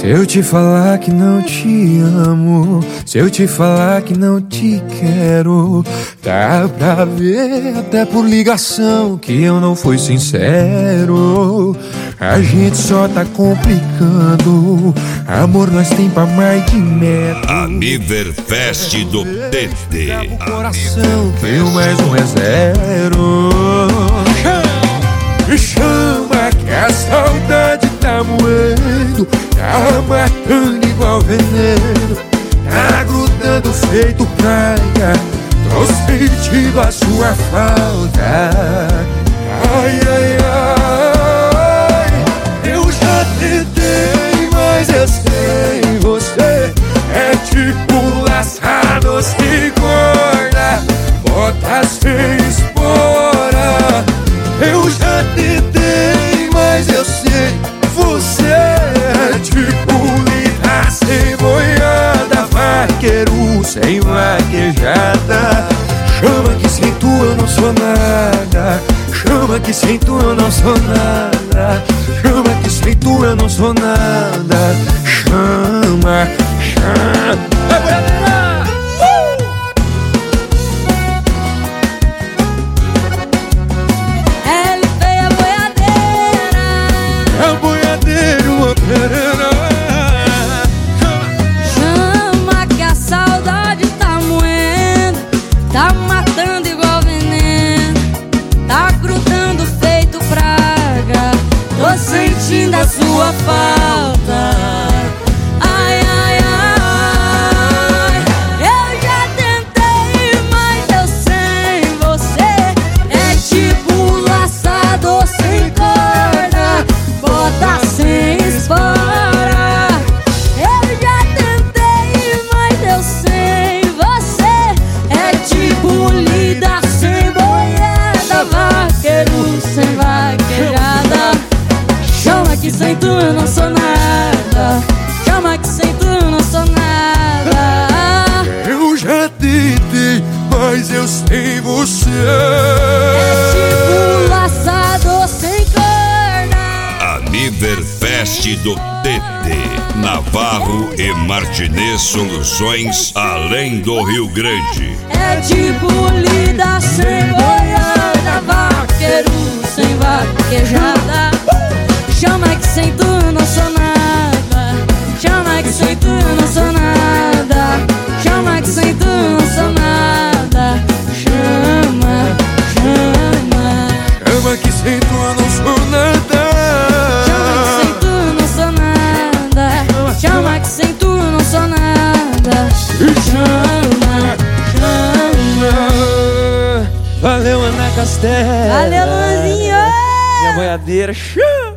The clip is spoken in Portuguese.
Se eu te falar que não te amo, se eu te falar que não te quero, dá pra ver até por ligação que eu não fui sincero. A gente só tá complicando, amor nós tem pra mais de metro. Aniverfest do TT. O coração que o mais um é zero. Me chama que a saudade tá moendo, tá matando igual veneno, tá grudando feito praia, tô sentindo a sua falta. Ai, ai, ai, eu já tentei, mas eu sei, você é tipo laçado sem corda, bota sem espora. Eu já tentei, mas eu sei, você é tipo lida sem boiada, vaqueiro sem vaquejada. Chama que sem tu eu não sou nada, chama que sem tu eu não sou nada, chama que sem tu eu não sou nada. Chama, chama. Chama que a saudade tá moendo, tá matando igual veneno, tá grudando feito praga, tô sentindo a sua falta. Ai, ai, ai, eu já tentei, mas eu sem você é tipo laçador sem corda, bota sem espora. Sem vaquejada, chama que sem tu eu não sou nada, chama que sem tu eu não sou nada. Eu já tentei, mas eu sei você é tipo laçador sem corda. Aniverfest do TT. Navarro e Martinez Soluções, além do Rio Grande. É tipo lida sem boiada, vaqueiro sem vaquejada. Chama que sem tu eu não sou nada, chama que sem tu eu não sou nada, chama que sem tu eu não sou nada. Chama, chama, chama que sem tu eu não sou nada, chama que sem tu eu não sou nada, chama que sem tu eu não sou nada. Chama, chama. Valeu, Ana Castelo. Valeu, Luanzinho. Minha boiadeira.